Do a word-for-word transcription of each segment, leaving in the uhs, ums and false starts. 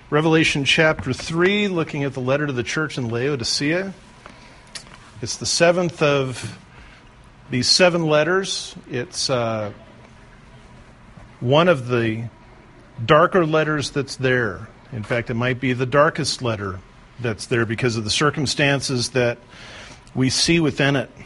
Revelation chapter three, looking at the letter to the church in Laodicea. It's the seventh of these seven letters. It's uh, one of the darker letters that's there. In fact, it might be the darkest letter that's there because of the circumstances that we see within it.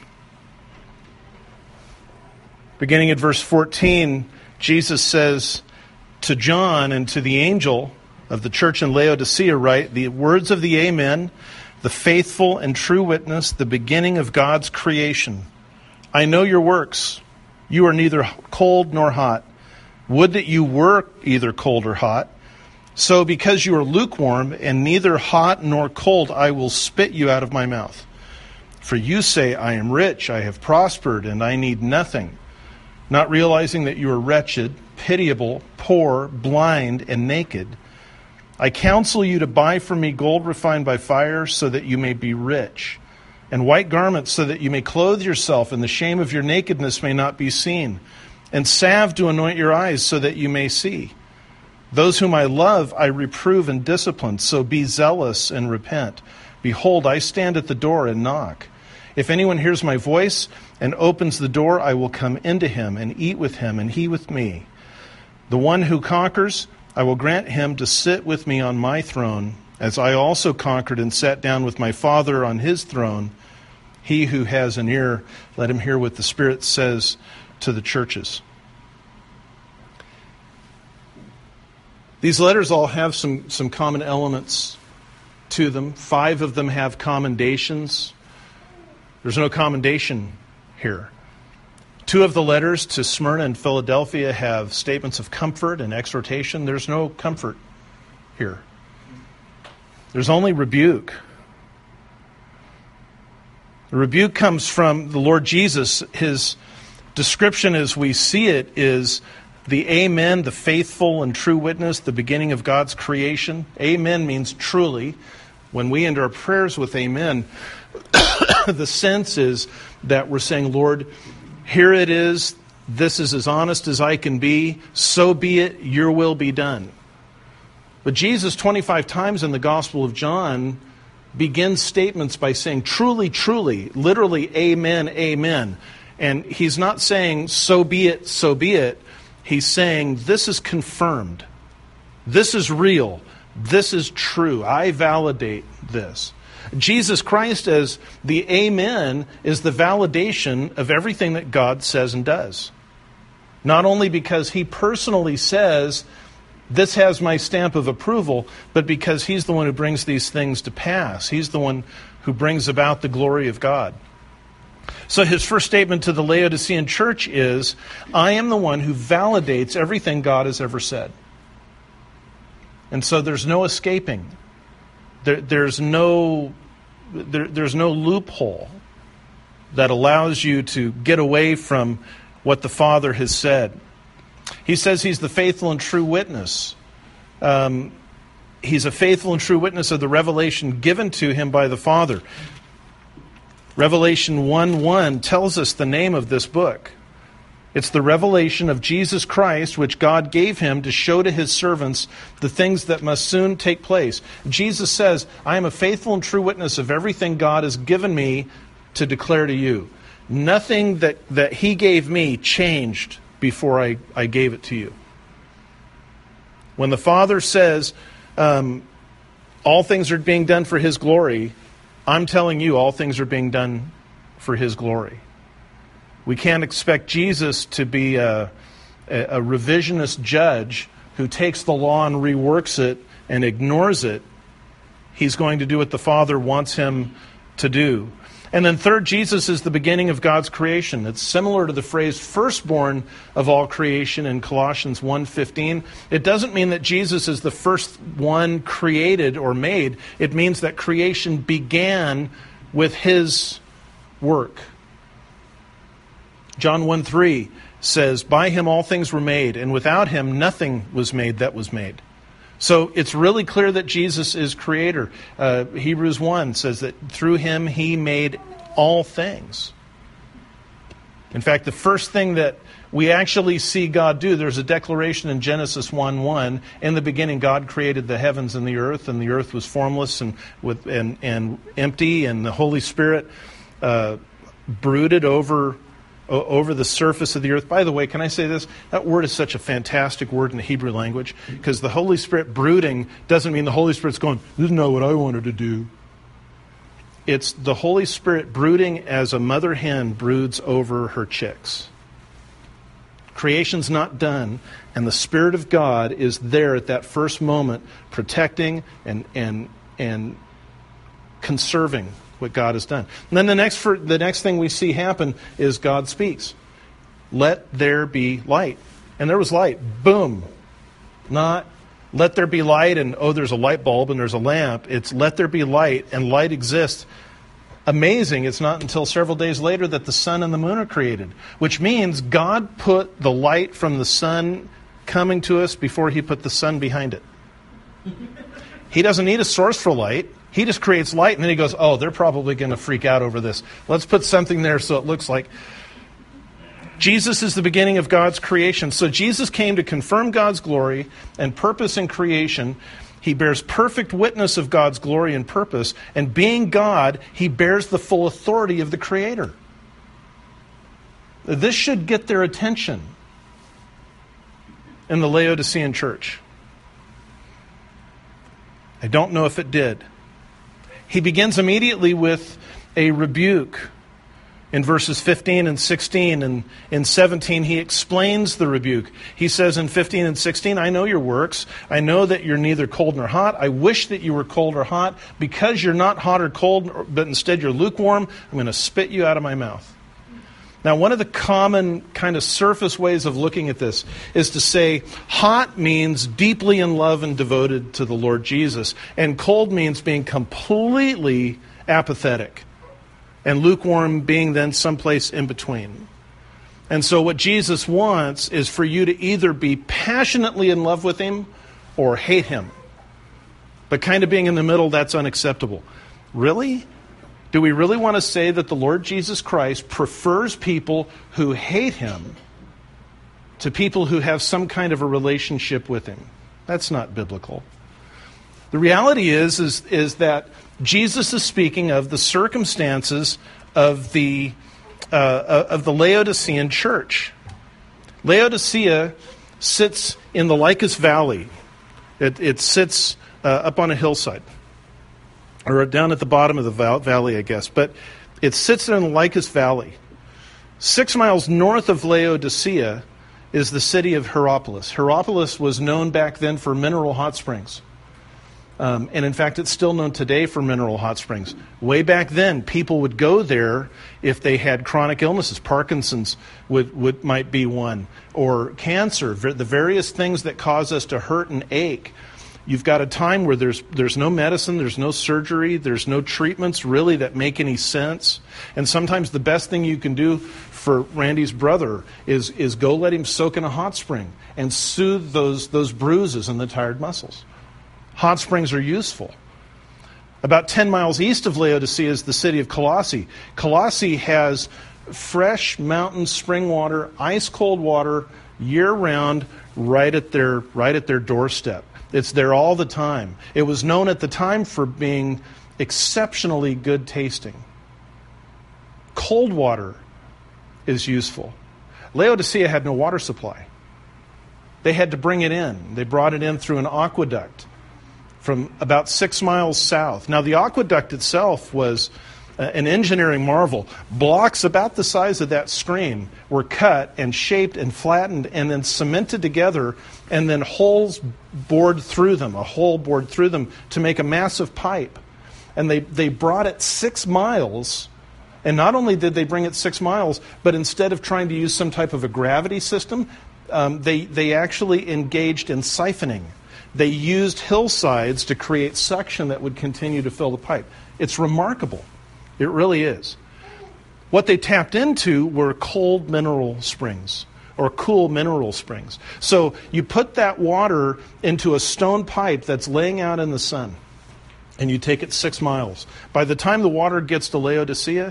Beginning at verse fourteen, Jesus says to John and to the angel of the church in Laodicea, write, the words of the Amen, the faithful and true witness, the beginning of God's creation. I know your works. You are neither cold nor hot. Would that you were either cold or hot. So because you are lukewarm and neither hot nor cold, I will spit you out of my mouth. For you say, I am rich, I have prospered, and I need nothing, not realizing that you are wretched, pitiable, poor, blind, and naked. I counsel you to buy from me gold refined by fire so that you may be rich, and white garments so that you may clothe yourself and the shame of your nakedness may not be seen, and salve to anoint your eyes so that you may see. Those whom I love I reprove and discipline, so be zealous and repent. Behold, I stand at the door and knock. If anyone hears my voice and opens the door, I will come into him and eat with him and he with me. The one who conquers, I will grant him to sit with me on my throne, as I also conquered and sat down with my Father on his throne. He who has an ear, let him hear what the Spirit says to the churches. These letters all have some, some common elements to them. Five of them have commendations. There's no commendation here. Two of the letters to Smyrna and Philadelphia have statements of comfort and exhortation. There's no comfort here. There's only rebuke. The rebuke comes from the Lord Jesus. His description as we see it is the Amen, the faithful and true witness, the beginning of God's creation. Amen means truly. When we end our prayers with Amen, the sense is that we're saying, Lord, here it is. This is as honest as I can be. So be it. Your will be done. But Jesus, twenty-five times in the Gospel of John, begins statements by saying, truly, truly, literally, amen, amen. And he's not saying, so be it, so be it. He's saying, this is confirmed. This is real. This is true. I validate this. Jesus Christ as the Amen is the validation of everything that God says and does. Not only because he personally says, this has my stamp of approval, but because he's the one who brings these things to pass. He's the one who brings about the glory of God. So his first statement to the Laodicean church is, I am the one who validates everything God has ever said. And so there's no escaping. There, there's no there, there's no loophole that allows you to get away from what the Father has said. He says he's the faithful and true witness. Um, he's a faithful and true witness of the revelation given to him by the Father. Revelation one one tells us the name of this book. It's the revelation of Jesus Christ, which God gave him to show to his servants the things that must soon take place. Jesus says, I am a faithful and true witness of everything God has given me to declare to you. Nothing that, that he gave me changed before I, I gave it to you. When the Father says, um, all things are being done for his glory, I'm telling you, all things are being done for his glory. We can't expect Jesus to be a, a revisionist judge who takes the law and reworks it and ignores it. He's going to do what the Father wants him to do. And then third, Jesus is the beginning of God's creation. It's similar to the phrase firstborn of all creation in Colossians one fifteen. It doesn't mean that Jesus is the first one created or made. It means that creation began with his work. John one three says, by him all things were made, and without him nothing was made that was made. So it's really clear that Jesus is creator. Uh, Hebrews one says that through him he made all things. In fact, the first thing that we actually see God do, there's a declaration in Genesis one one. In the beginning, God created the heavens and the earth, and the earth was formless and with and, and empty, and the Holy Spirit uh, brooded over over the surface of the earth. By the way, can I say this? That word is such a fantastic word in the Hebrew language, because the Holy Spirit brooding doesn't mean the Holy Spirit's going, this is not what I wanted to do. It's the Holy Spirit brooding as a mother hen broods over her chicks. Creation's not done, and the Spirit of God is there at that first moment, protecting and and and conserving what God has done. And then the next for, the next thing we see happen is God speaks. Let there be light. And there was light. Boom. Not let there be light and, oh, there's a light bulb and there's a lamp. It's let there be light, and light exists. Amazing, it's not until several days later that the sun and the moon are created, which means God put the light from the sun coming to us before he put the sun behind it. He doesn't need a source for light. He just creates light, and then he goes, oh, they're probably going to freak out over this. Let's put something there so it looks like. Jesus is the beginning of God's creation. So Jesus came to confirm God's glory and purpose in creation. He bears perfect witness of God's glory and purpose. And being God, he bears the full authority of the Creator. This should get their attention in the Laodicean church. I don't know if it did. He begins immediately with a rebuke in verses fifteen and sixteen. And in seventeen, he explains the rebuke. He says in fifteen and sixteen, I know your works. I know that you're neither cold nor hot. I wish that you were cold or hot. Because you're not hot or cold, but instead you're lukewarm, I'm going to spit you out of my mouth. Now, one of the common kind of surface ways of looking at this is to say hot means deeply in love and devoted to the Lord Jesus, and cold means being completely apathetic, and lukewarm being then someplace in between. And so what Jesus wants is for you to either be passionately in love with him or hate him. But kind of being in the middle, that's unacceptable. Really? Do we really want to say that the Lord Jesus Christ prefers people who hate him to people who have some kind of a relationship with him? That's not biblical. The reality is, is, is that Jesus is speaking of the circumstances of the uh, of the Laodicean church. Laodicea sits in the Lycus Valley. It, it sits uh, up on a hillside, or down at the bottom of the valley, I guess. But it sits in the Lycus Valley. Six miles north of Laodicea is the city of Hierapolis. Hierapolis was known back then for mineral hot springs. Um, and in fact, it's still known today for mineral hot springs. Way back then, people would go there if they had chronic illnesses. Parkinson's would, would might be one. Or cancer, the various things that cause us to hurt and ache. You've got a time where there's there's no medicine, there's no surgery, there's no treatments really that make any sense. And sometimes the best thing you can do for Randy's brother is is go let him soak in a hot spring and soothe those those bruises and the tired muscles. Hot springs are useful. About ten miles east of Laodicea is the city of Colossae. Colossae has fresh mountain spring water, ice cold water, year round, right at their right at their doorstep. It's there all the time. It was known at the time for being exceptionally good tasting. Cold water is useful. Laodicea had no water supply. They had to bring it in. They brought it in through an aqueduct from about six miles south. Now, the aqueduct itself was an engineering marvel. Blocks about the size of that screen were cut and shaped and flattened and then cemented together, and then holes bored through them, a hole bored through them to make a massive pipe. And they, they brought it six miles, and not only did they bring it six miles, but instead of trying to use some type of a gravity system, um, they, they actually engaged in siphoning. They used hillsides to create suction that would continue to fill the pipe. It's remarkable. It really is. What they tapped into were cold mineral springs, or cool mineral springs. So you put that water into a stone pipe that's laying out in the sun, and you take it six miles. By the time the water gets to Laodicea,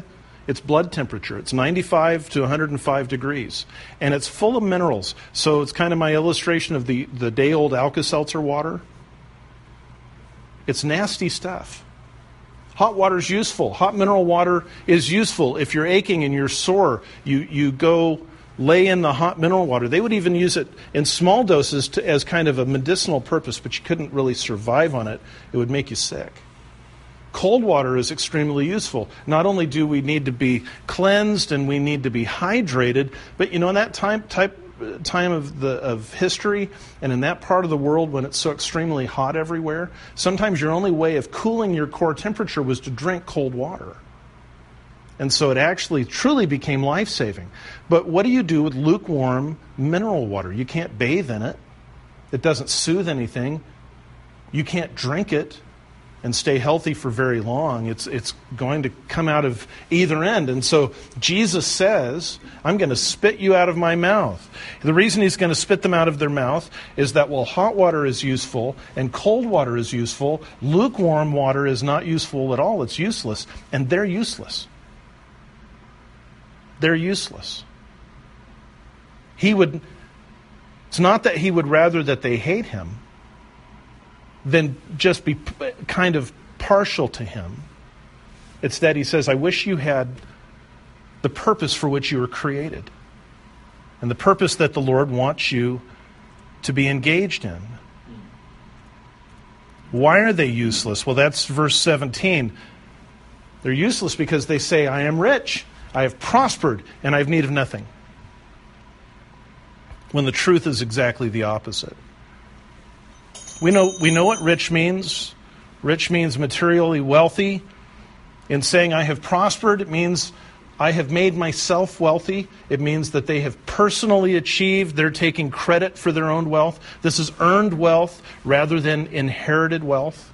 It's blood temperature. It's ninety-five to one hundred five degrees. And it's full of minerals. So it's kind of my illustration of the, the day-old Alka-Seltzer water. It's nasty stuff. Hot water is useful. Hot mineral water is useful. If you're aching and you're sore, you, you go lay in the hot mineral water. They would even use it in small doses to, as kind of a medicinal purpose, but you couldn't really survive on it. It would make you sick. Cold water is extremely useful. Not only do we need to be cleansed and we need to be hydrated, but you know, in that time type time of the of history and in that part of the world when it's so extremely hot everywhere, sometimes your only way of cooling your core temperature was to drink cold water. And so it actually truly became life-saving. But what do you do with lukewarm mineral water? You can't bathe in it. It doesn't soothe anything. You can't drink it and stay healthy for very long. It's it's going to come out of either end. And so Jesus says, I'm going to spit you out of my mouth. The reason he's going to spit them out of their mouth is that while hot water is useful and cold water is useful, lukewarm water is not useful at all. It's useless. And they're useless. They're useless. He would, it's not that he would rather that they hate him than just be kind of partial to him. It's that he says, I wish you had the purpose for which you were created and the purpose that the Lord wants you to be engaged in. Why are they useless? Well, that's verse seventeen. They're useless because they say, I am rich, I have prospered, and I have need of nothing. When the truth is exactly the opposite. We know we know what rich means. Rich means materially wealthy. In saying I have prospered, it means I have made myself wealthy. It means that they have personally achieved. They're taking credit for their own wealth. This is earned wealth rather than inherited wealth.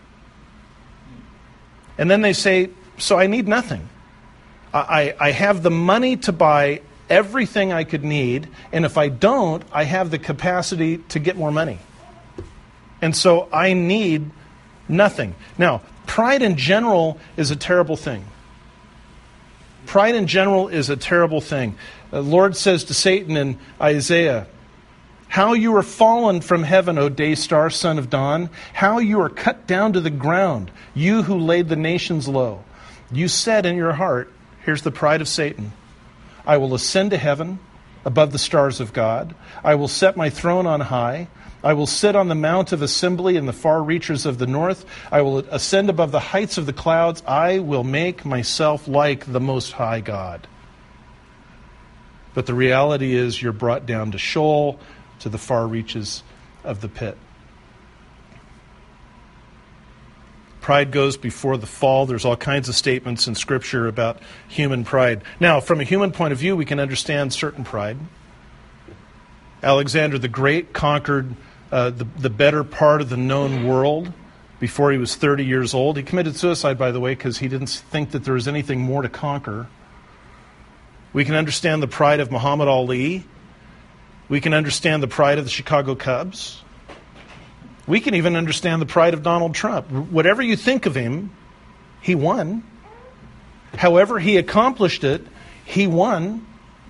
And then they say, so I need nothing. I, I have the money to buy everything I could need, and if I don't, I have the capacity to get more money. And so I need nothing. Now, pride in general is a terrible thing. Pride in general is a terrible thing. The Lord says to Satan in Isaiah, how you are fallen from heaven, O day star, son of dawn. How you are cut down to the ground, you who laid the nations low. You said in your heart, here's the pride of Satan, I will ascend to heaven above the stars of God. I will set my throne on high. I will sit on the mount of assembly in the far reaches of the north. I will ascend above the heights of the clouds. I will make myself like the Most High God. But the reality is you're brought down to Sheol, to the far reaches of the pit. Pride goes before the fall. There's all kinds of statements in Scripture about human pride. Now, from a human point of view, we can understand certain pride. Alexander the Great conquered uh, the, the better part of the known world before he was thirty years old. He committed suicide, by the way, because he didn't think that there was anything more to conquer. We can understand the pride of Muhammad Ali. We can understand the pride of the Chicago Cubs. We can even understand the pride of Donald Trump. Whatever you think of him, he won. However he accomplished it, he won.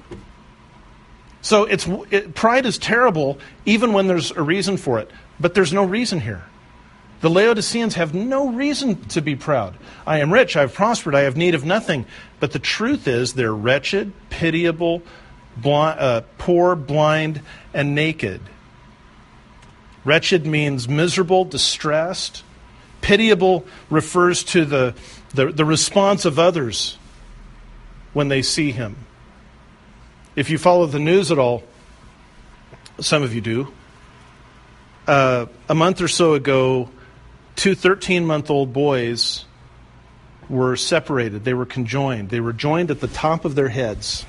So it's it, pride is terrible even when there's a reason for it. But there's no reason here. The Laodiceans have no reason to be proud. I am rich, I have prospered, I have need of nothing. But the truth is they're wretched, pitiable, blind, uh, poor, blind, and naked. Wretched means miserable, distressed. Pitiable refers to the, the, the response of others when they see him. If you follow the news at all, some of you do, uh, a month or so ago, two thirteen-month-old boys were separated. They were conjoined. They were joined at the top of their heads.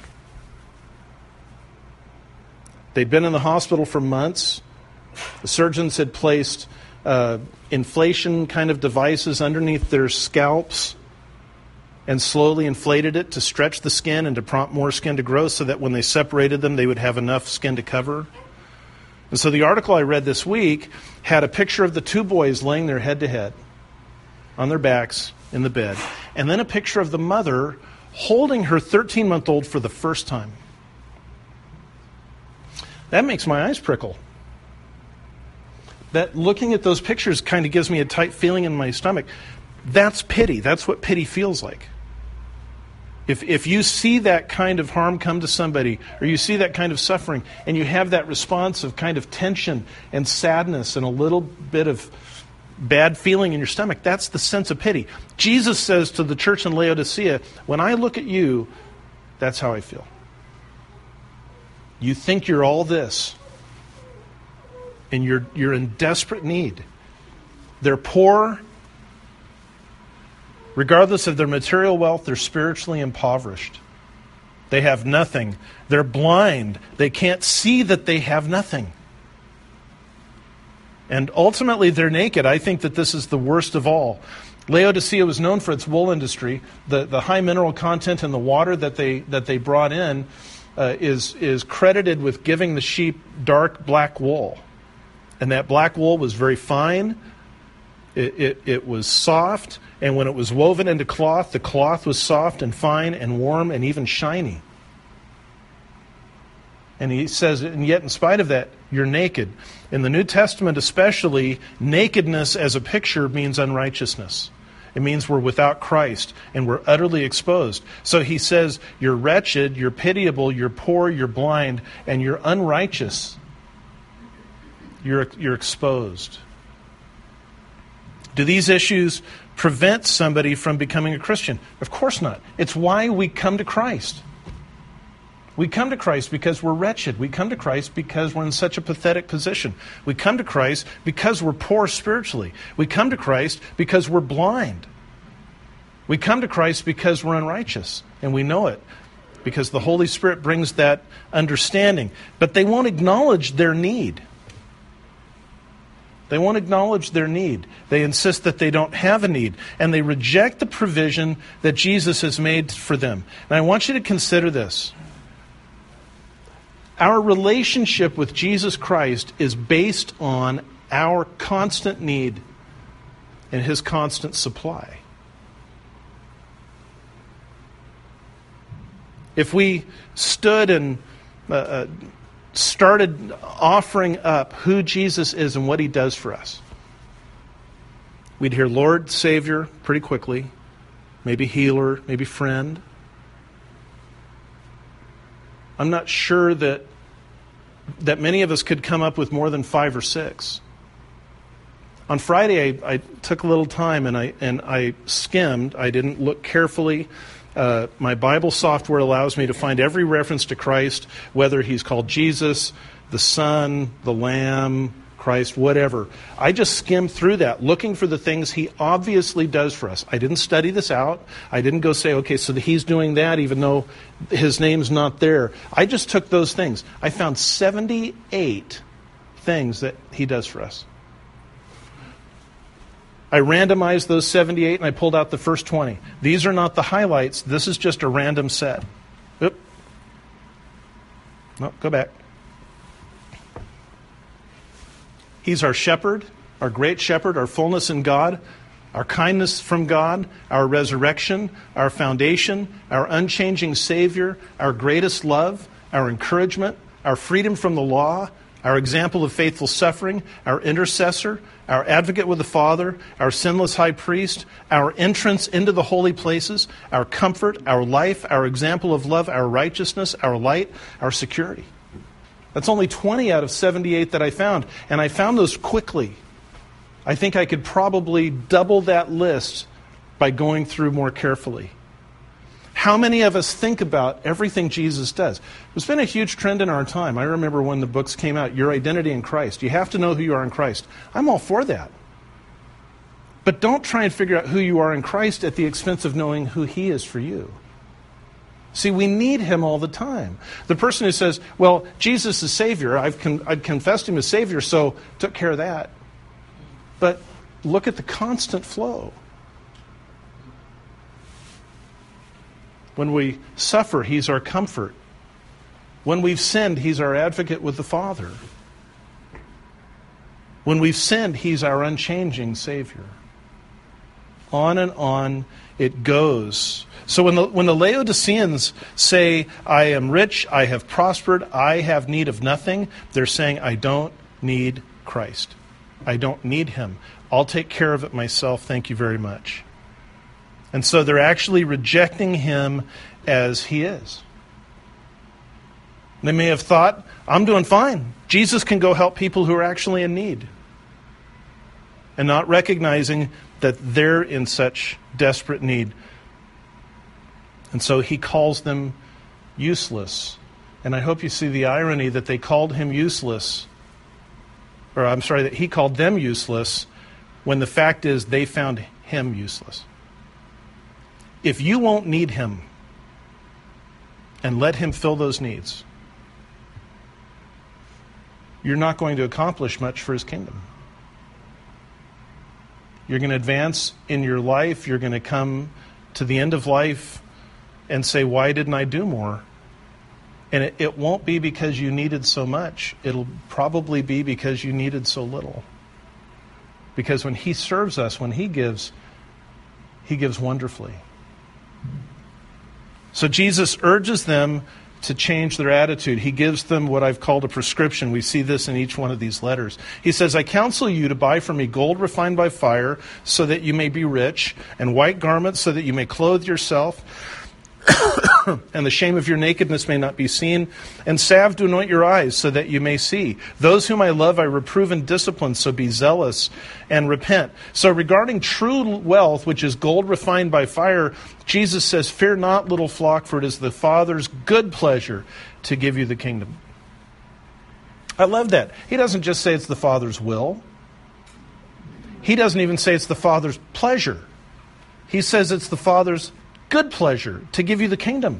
They'd been in the hospital for months. The surgeons had placed uh, inflation kind of devices underneath their scalps and slowly inflated it to stretch the skin and to prompt more skin to grow so that when they separated them, they would have enough skin to cover. And so the article I read this week had a picture of the two boys laying their head to head on their backs in the bed, and then a picture of the mother holding her thirteen-month-old for the first time. That makes my eyes prickle. That looking at those pictures kind of gives me a tight feeling in my stomach. That's pity. That's what pity feels like. If if you see that kind of harm come to somebody, or you see that kind of suffering, and you have that response of kind of tension and sadness and a little bit of bad feeling in your stomach, that's the sense of pity. Jesus says to the church in Laodicea, when I look at you, that's how I feel. You think you're all this, and you're you're in desperate need. They're poor. Regardless of their material wealth, they're spiritually impoverished. They have nothing. They're blind. They can't see that they have nothing. And ultimately, they're naked. I think that this is the worst of all. Laodicea was known for its wool industry. The, the high mineral content in the water that they that they brought in uh, is, is credited with giving the sheep dark black wool. And that black wool was very fine. It, it, it was soft. And when it was woven into cloth, the cloth was soft and fine and warm and even shiny. And he says, and yet in spite of that, you're naked. In the New Testament especially, nakedness as a picture means unrighteousness. It means we're without Christ and we're utterly exposed. So he says, you're wretched, you're pitiable, you're poor, you're blind, and you're unrighteous. You're, you're exposed. Do these issues prevent somebody from becoming a Christian? Of course not. It's why we come to Christ. We come to Christ because we're wretched. We come to Christ because we're in such a pathetic position. We come to Christ because we're poor spiritually. We come to Christ because we're blind. We come to Christ because we're unrighteous, and we know it because the Holy Spirit brings that understanding. But they won't acknowledge their need. They won't acknowledge their need. They insist that they don't have a need. And they reject the provision that Jesus has made for them. And I want you to consider this. Our relationship with Jesus Christ is based on our constant need and His constant supply. If we stood and uh, uh, started offering up who Jesus is and what He does for us, we'd hear Lord, Savior pretty quickly, maybe healer, maybe friend. I'm not sure that that many of us could come up with more than five or six. On Friday, I, I took a little time and I and I skimmed. I didn't look carefully. Uh, my Bible software allows me to find every reference to Christ, whether He's called Jesus, the Son, the Lamb, Christ, whatever. I just skimmed through that, looking for the things He obviously does for us. I didn't study this out. I didn't go say, okay, so He's doing that even though His name's not there. I just took those things. I found seventy-eight things that He does for us. I randomized those seventy-eight and I pulled out the first twenty. These are not the highlights. This is just a random set. Oop. No, go back. He's our shepherd, our great shepherd, our fullness in God, our kindness from God, our resurrection, our foundation, our unchanging Savior, our greatest love, our encouragement, our freedom from the law, our example of faithful suffering, our intercessor, our advocate with the Father, our sinless high priest, our entrance into the holy places, our comfort, our life, our example of love, our righteousness, our light, our security. That's only twenty out of seventy-eight that I found, and I found those quickly. I think I could probably double that list by going through more carefully. How many of us think about everything Jesus does? There's been a huge trend in our time. I remember when the books came out, Your Identity in Christ. You have to know who you are in Christ. I'm all for that. But don't try and figure out who you are in Christ at the expense of knowing who He is for you. See, we need Him all the time. The person who says, well, Jesus is Savior. I've, con- I've confessed Him as Savior, so took care of that. But look at the constant flow. When we suffer, He's our comfort. When we've sinned, He's our advocate with the Father. When we've sinned, He's our unchanging Savior. On and on it goes. So when the, when the Laodiceans say, I am rich, I have prospered, I have need of nothing, they're saying, I don't need Christ. I don't need him. I'll take care of it myself. Thank you very much. And so they're actually rejecting him as he is. They may have thought, I'm doing fine. Jesus can go help people who are actually in need. And not recognizing that they're in such desperate need. And so he calls them useless. And I hope you see the irony that they called him useless. Or I'm sorry, that he called them useless when the fact is they found him useless. If you won't need him and let him fill those needs, you're not going to accomplish much for his kingdom. You're going to advance in your life. You're going to come to the end of life and say, why didn't I do more? And it, it won't be because you needed so much. It'll probably be because you needed so little. Because when he serves us, when he gives, he gives wonderfully. So Jesus urges them to change their attitude. He gives them what I've called a prescription. We see this in each one of these letters. He says, I counsel you to buy from me gold refined by fire so that you may be rich, and white garments so that you may clothe yourself, and the shame of your nakedness may not be seen, and salve to anoint your eyes so that you may see. Those whom I love I reprove and discipline, so be zealous and repent. So regarding true wealth, which is gold refined by fire, Jesus says, fear not, little flock, for it is the Father's good pleasure to give you the kingdom. I love that. He doesn't just say it's the Father's will. He doesn't even say it's the Father's pleasure. He says it's the Father's good pleasure to give you the kingdom.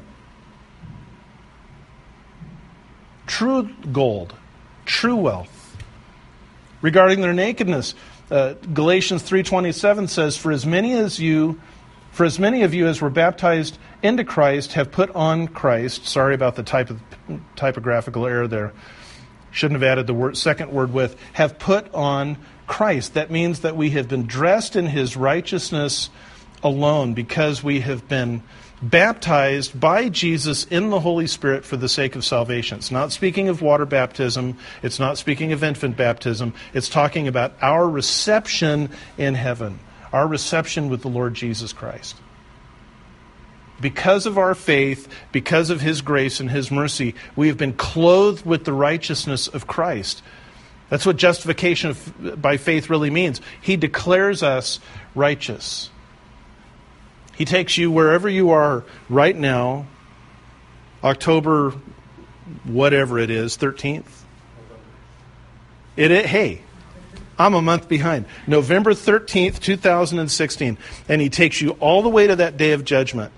True gold, true wealth. Regarding their nakedness, uh, Galatians three twenty-seven says, For as many as you, for as many of you as were baptized into Christ have put on Christ. Sorry about the type of typographical error there. Shouldn't have added the word, second word with. Have put on Christ. That means that we have been dressed in his righteousness alone because we have been baptized by Jesus in the Holy Spirit for the sake of salvation. It's not speaking of water baptism. It's not speaking of infant baptism. It's talking about our reception in heaven, our reception with the Lord Jesus Christ. Because of our faith, because of his grace and his mercy, we have been clothed with the righteousness of Christ. That's what justification by faith really means. He declares us righteous. He takes you wherever you are right now, October, whatever it is, thirteenth. It, it, hey, I'm a month behind. November thirteenth, two thousand sixteen. And he takes you all the way to that day of judgment.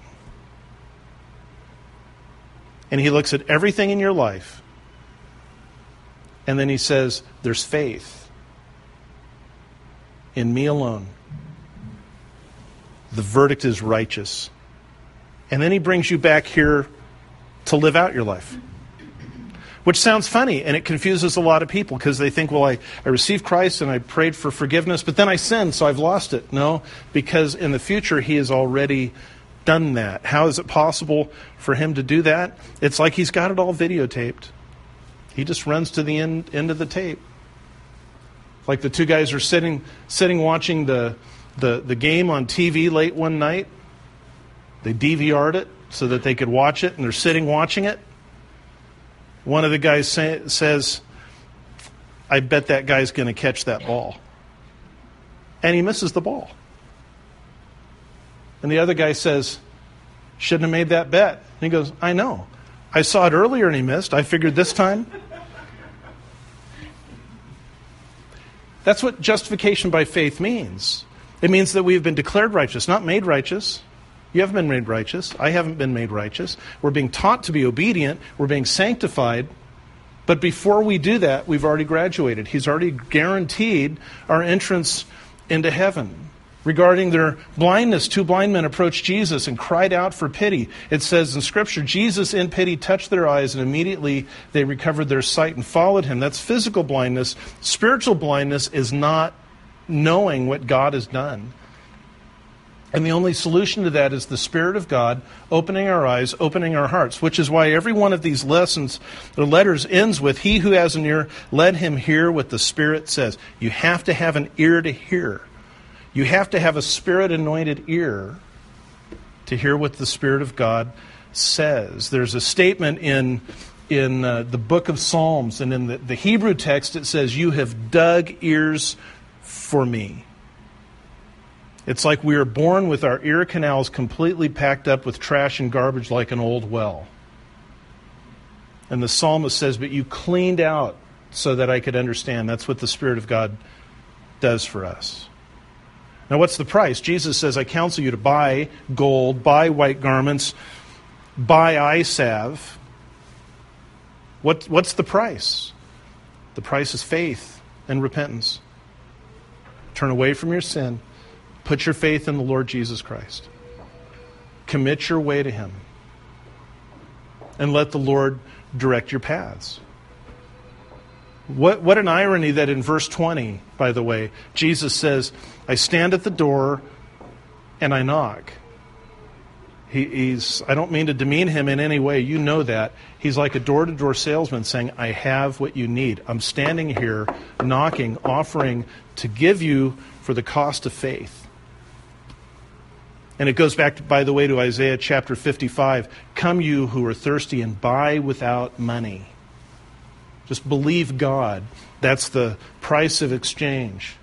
And he looks at everything in your life. And then he says, there's faith in me alone. The verdict is righteous. And then he brings you back here to live out your life. Which sounds funny, and it confuses a lot of people because they think, well, I, I received Christ and I prayed for forgiveness, but then I sinned, so I've lost it. No, because in the future he has already done that. How is it possible for him to do that? It's like he's got it all videotaped. He just runs to the end, end of the tape. Like the two guys are sitting sitting watching the, the, the game on T V late one night. They D V R'd it so that they could watch it, and they're sitting watching it. One of the guys say, says, I bet that guy's going to catch that ball. And he misses the ball. And the other guy says, shouldn't have made that bet. And he goes, I know. I saw it earlier and he missed. I figured this time. That's what justification by faith means. It means that we have been declared righteous, not made righteous. You haven't been made righteous. I haven't been made righteous. We're being taught to be obedient. We're being sanctified. But before we do that, we've already graduated. He's already guaranteed our entrance into heaven. Regarding their blindness, two blind men approached Jesus and cried out for pity. It says in Scripture, Jesus in pity touched their eyes, and immediately they recovered their sight and followed him. That's physical blindness. Spiritual blindness is not knowing what God has done. And the only solution to that is the Spirit of God opening our eyes, opening our hearts, which is why every one of these lessons, the letters ends with, he who has an ear, let him hear what the Spirit says. You have to have an ear to hear. You have to have a Spirit-anointed ear to hear what the Spirit of God says. There's a statement in, in uh, the book of Psalms, and in the, the Hebrew text it says, you have dug ears for me. It's like we are born with our ear canals completely packed up with trash and garbage like an old well. And the psalmist says, but you cleaned out so that I could understand. That's what the Spirit of God does for us. Now, what's the price? Jesus says, I counsel you to buy gold, buy white garments, buy eye salve. What, what's the price? The price is faith and repentance. Turn away from your sin. Put your faith in the Lord Jesus Christ. Commit your way to Him. And let the Lord direct your paths. What, what an irony that in verse twenty, by the way, Jesus says, I stand at the door and I knock. He, he's, I don't mean to demean him in any way. You know that. He's like a door-to-door salesman saying, I have what you need. I'm standing here, knocking, offering to give you for the cost of faith. And it goes back, to, by the way, to Isaiah chapter fifty-five. Come you who are thirsty and buy without money. Just believe God. That's the price of exchange.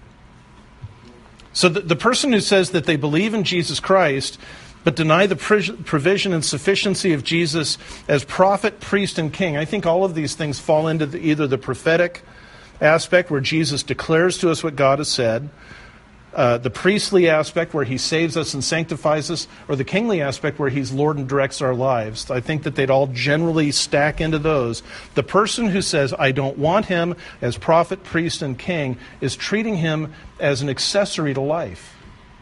So the, the person who says that they believe in Jesus Christ, but deny the provision and sufficiency of Jesus as prophet, priest, and king, I think all of these things fall into the, either the prophetic aspect, where Jesus declares to us what God has said, Uh, the priestly aspect where He saves us and sanctifies us, or the kingly aspect where He's Lord and directs our lives. I think that they'd all generally stack into those. The person who says, I don't want Him as prophet, priest, and king, is treating Him as an accessory to life.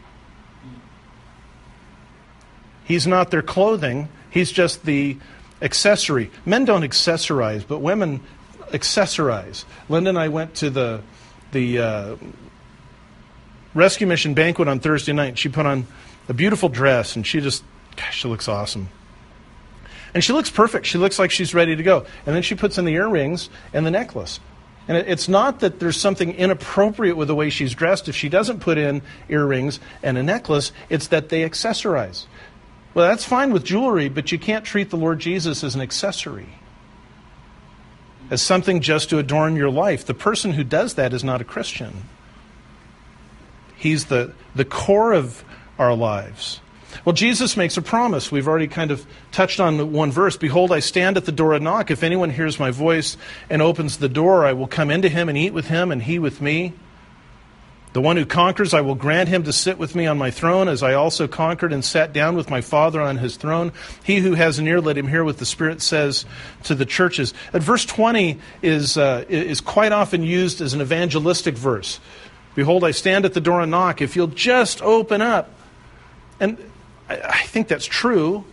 He's not their clothing. He's just the accessory. Men don't accessorize, but women accessorize. Linda and I went to the... the uh, Rescue Mission banquet on Thursday night. She put on a beautiful dress, and she just, gosh, she looks awesome. And she looks perfect. She looks like she's ready to go. And then she puts in the earrings and the necklace. And it's not that there's something inappropriate with the way she's dressed if she doesn't put in earrings and a necklace. It's that they accessorize. Well, that's fine with jewelry, but you can't treat the Lord Jesus as an accessory, as something just to adorn your life. The person who does that is not a Christian. He's the, the core of our lives. Well, Jesus makes a promise. We've already kind of touched on one verse. Behold, I stand at the door and knock. If anyone hears my voice and opens the door, I will come into him and eat with him and he with me. The one who conquers, I will grant him to sit with me on my throne, as I also conquered and sat down with my Father on his throne. He who has an ear, let him hear what the Spirit says to the churches. And verse twenty is, uh, is quite often used as an evangelistic verse. Behold, I stand at the door and knock. If you'll just open up. And I, I think that's true.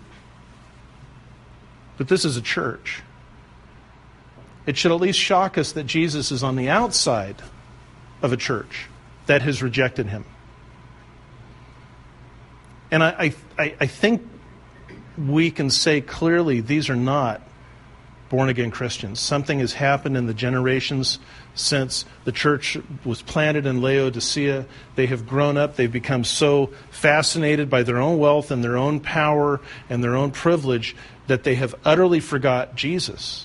But this is a church. It should at least shock us that Jesus is on the outside of a church that has rejected Him. And I, I, I think we can say clearly these are not born-again Christians. Something has happened in the generations since the church was planted in Laodicea. They have grown up. They've become so fascinated by their own wealth and their own power and their own privilege that they have utterly forgot Jesus.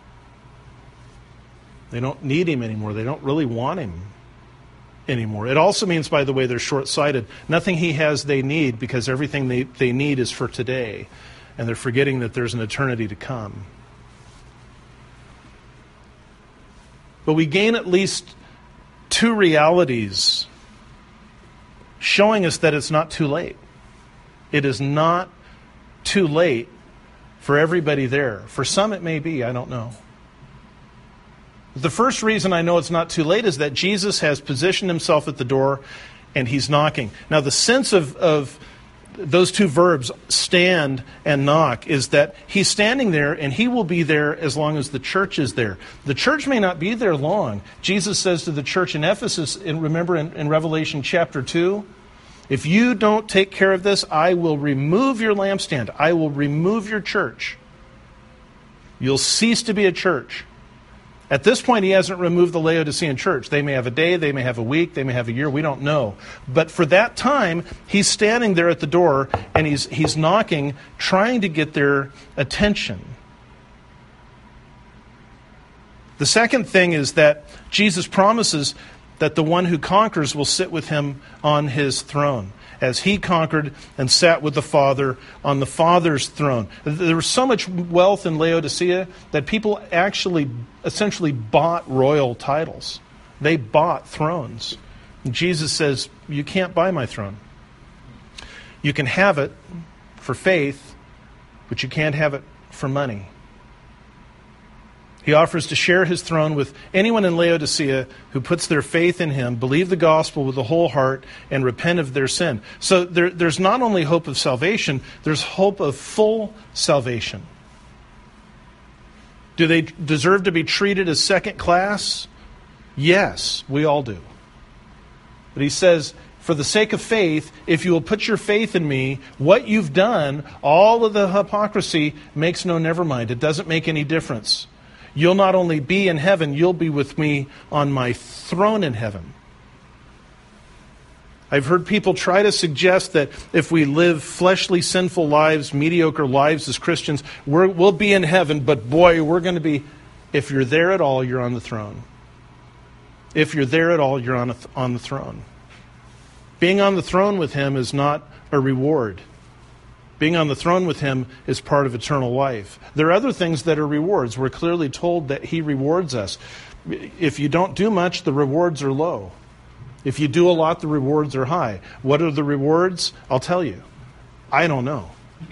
They don't need Him anymore. They don't really want Him anymore. It also means, by the way, they're short-sighted. Nothing He has they need, because everything they, they need is for today. And they're forgetting that there's an eternity to come. But we gain at least two realities showing us that it's not too late. It is not too late for everybody there. For some it may be, I don't know. The first reason I know it's not too late is that Jesus has positioned Himself at the door and He's knocking. Now the sense of, of those two verbs, stand and knock, is that He's standing there and He will be there as long as the church is there. The church may not be there long. Jesus says to the church in Ephesus, and remember in, in Revelation chapter two, If you don't take care of this, I will remove your lampstand. I will remove your church. You'll cease to be a church. At this point, he hasn't removed the Laodicean church. They may have a day, they may have a week, they may have a year, we don't know. But for that time, he's standing there at the door, and he's, he's knocking, trying to get their attention. The second thing is that Jesus promises that the one who conquers will sit with him on his throne, as he conquered and sat with the Father on the Father's throne. There was so much wealth in Laodicea that people actually essentially bought royal titles. They bought thrones. And Jesus says, you can't buy my throne. You can have it for faith, but you can't have it for money. He offers to share his throne with anyone in Laodicea who puts their faith in him, believe the gospel with the whole heart, and repent of their sin. So there, there's not only hope of salvation, there's hope of full salvation. Do they deserve to be treated as second class? Yes, we all do. But he says, for the sake of faith, if you will put your faith in me, what you've done, all of the hypocrisy makes no never mind. It doesn't make any difference. You'll not only be in heaven, you'll be with me on my throne in heaven. I've heard people try to suggest that if we live fleshly, sinful lives, mediocre lives as Christians, we're, we'll be in heaven, but boy, we're going to be, if you're there at all, you're on the throne. If you're there at all, you're on, a, on the throne. Being on the throne with him is not a reward. Being on the throne with him is part of eternal life. There are other things that are rewards. We're clearly told that he rewards us. If you don't do much, the rewards are low. If you do a lot, the rewards are high. What are the rewards? I'll tell you. I don't know.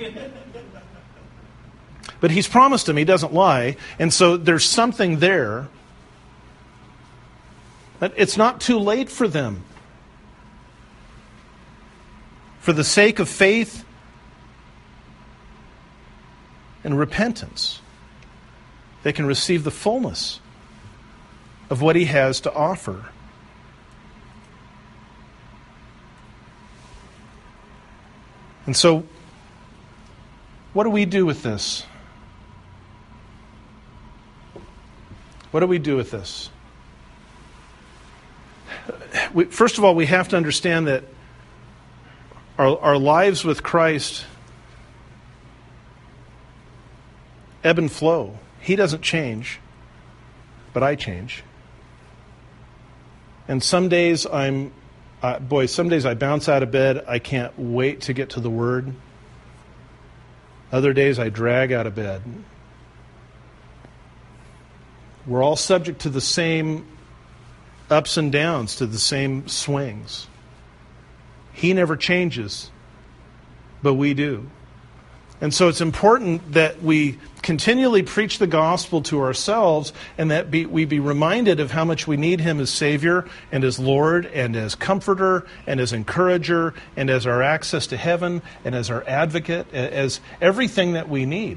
But he's promised him. He doesn't lie. And so there's something there. It's not too late for them. For the sake of faith and repentance, they can receive the fullness of what he has to offer. And so, what do we do with this? What do we do with this? We, first of all, we have to understand that our, our lives with Christ ebb and flow. He doesn't change, but I change. And some days I'm, uh, boy, some days I bounce out of bed. I can't wait to get to the Word. Other days I drag out of bed. We're all subject to the same ups and downs, to the same swings. He never changes, but we do. And so it's important that we continually preach the gospel to ourselves, and that be, we be reminded of how much we need him as Savior and as Lord and as Comforter and as Encourager and as our access to heaven and as our Advocate, as everything that we need.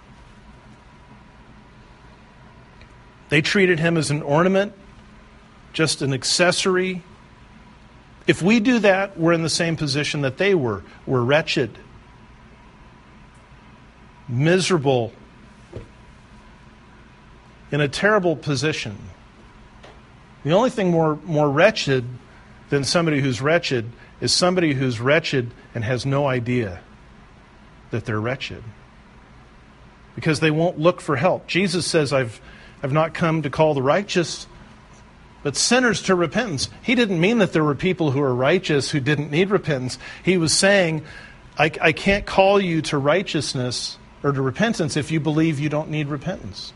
They treated him as an ornament, just an accessory. If we do that, we're in the same position that they were. We're wretched, miserable, in a terrible position. The only thing more, more wretched than somebody who's wretched is somebody who's wretched and has no idea that they're wretched, because they won't look for help. Jesus says, I've, I've not come to call the righteous, but sinners to repentance. He didn't mean that there were people who are righteous who didn't need repentance. He was saying, I, I can't call you to righteousness or to repentance if you believe you don't need repentance.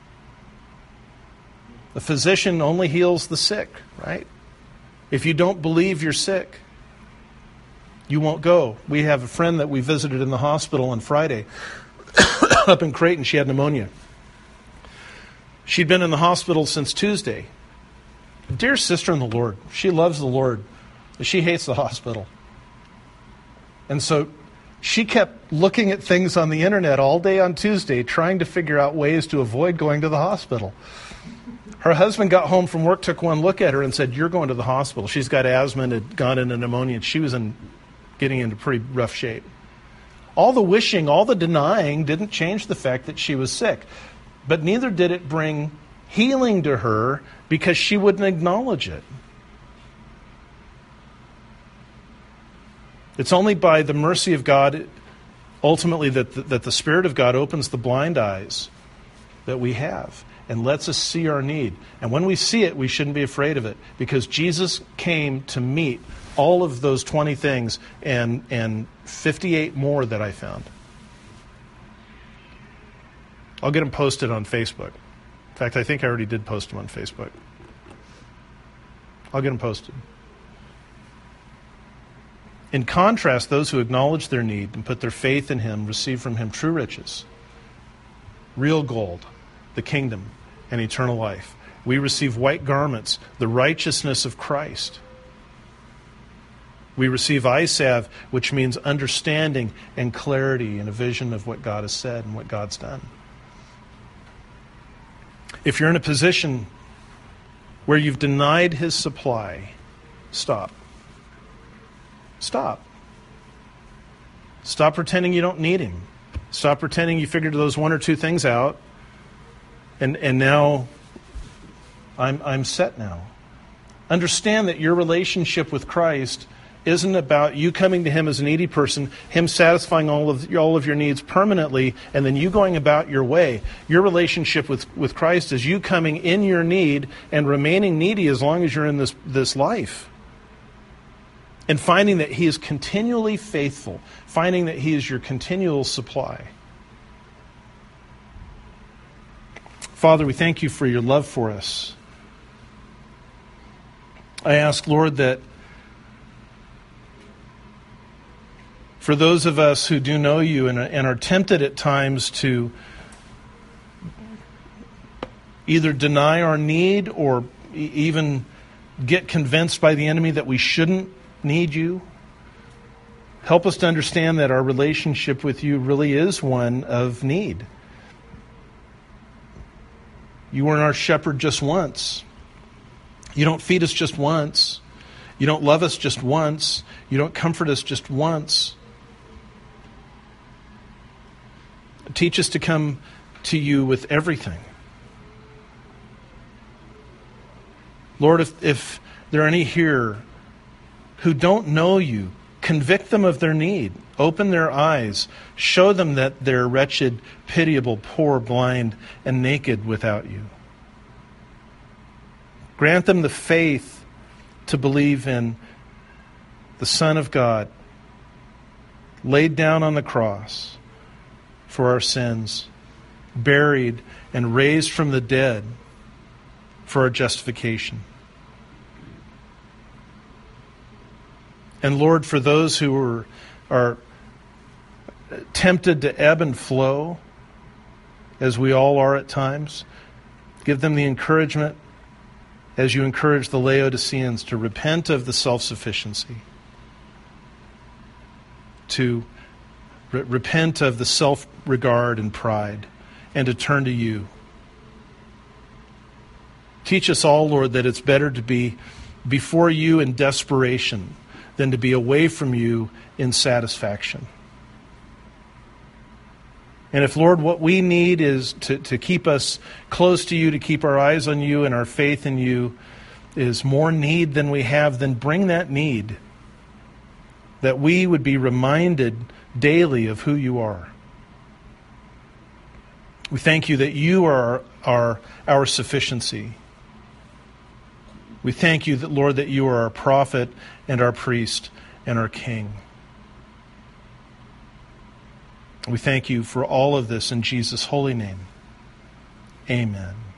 The physician only heals the sick, right? If you don't believe you're sick, you won't go. We have a friend that we visited in the hospital on Friday up in Creighton. She had pneumonia. She'd been in the hospital since Tuesday. Dear sister in the Lord, she loves the Lord, but she hates the hospital. And so She kept looking at things on the internet all day on Tuesday, trying to figure out ways to avoid going to the hospital. Her husband got home from work, took one look at her and said, "You're going to the hospital." She's got asthma and had gone into pneumonia, and she was in, getting into pretty rough shape. All the wishing, all the denying didn't change the fact that she was sick. But neither did it bring healing to her, because she wouldn't acknowledge it. It's only by the mercy of God, ultimately, that the, that the Spirit of God opens the blind eyes that we have and lets us see our need. And when we see it, we shouldn't be afraid of it, because Jesus came to meet all of those twenty things and, and fifty-eight more that I found. I'll get them posted on Facebook. In fact, I think I already did post them on Facebook. I'll get them posted. In contrast, those who acknowledge their need and put their faith in Him receive from Him true riches, real gold, the kingdom, and eternal life. We receive white garments, the righteousness of Christ. We receive eye salve, which means understanding and clarity and a vision of what God has said and what God's done. If you're in a position where you've denied His supply, stop. Stop. Stop pretending you don't need Him. Stop pretending you figured those one or two things out, and and now I'm I'm set now. Understand that your relationship with Christ isn't about you coming to Him as a needy person, Him satisfying all of all of your needs permanently, and then you going about your way. Your relationship with, with Christ is you coming in your need and remaining needy as long as you're in this, this life. And finding that He is continually faithful, finding that He is your continual supply. Father, we thank You for Your love for us. I ask, Lord, that for those of us who do know You and, and are tempted at times to either deny our need or e- even get convinced by the enemy that we shouldn't need You, help us to understand that our relationship with You really is one of need. You weren't our shepherd just once. You don't feed us just once. You don't love us just once. You don't comfort us just once. Teach us to come to You with everything. Lord, if, if there are any here who don't know You, convict them of their need. Open their eyes. Show them that they're wretched, pitiable, poor, blind, and naked without You. Grant them the faith to believe in the Son of God, laid down on the cross for our sins, buried and raised from the dead for our justification. And Lord, for those who are, are tempted to ebb and flow, as we all are at times, give them the encouragement, as You encourage the Laodiceans, to repent of the self-sufficiency, to re- repent of the self-regard and pride, and to turn to You. Teach us all, Lord, that it's better to be before You in desperation than to be away from You in satisfaction. And if, Lord, what we need is to, to keep us close to You, to keep our eyes on You and our faith in You, is more need than we have, then bring that need, that we would be reminded daily of who You are. We thank You that You are our, our sufficiency. We thank You that, Lord, that You are our prophet and our priest and our king. We thank You for all of this in Jesus' holy name. Amen.